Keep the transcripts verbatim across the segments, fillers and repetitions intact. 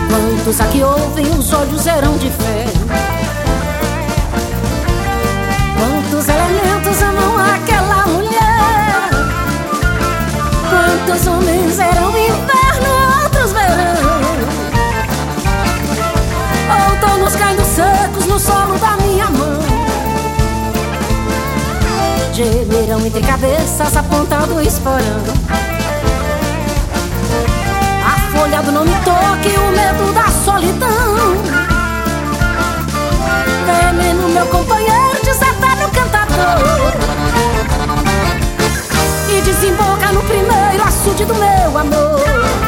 Quantos aqui ouvem, os olhos eram de fé. Quantos elementos amam aquela mulher. Quantos homens eram inverno, outros verão. Outonos caindo secos no solo da minha mão. Gemerão entre cabeças a ponta do esporão. A folha do não me toque, o medo da solidão. Veneno, meu companheiro, deserta no cantador. E desemboca no primeiro açude do meu amor.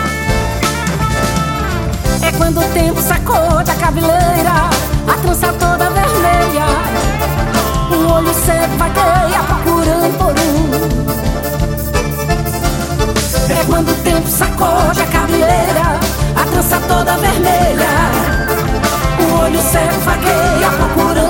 É quando o tempo sacode a cabeleira, a trança toda vermelha. Um olho seco vagueia procurando por um. É quando o tempo sacode a cabeleira, a trança toda vermelha. Um olho seco vagueia procurando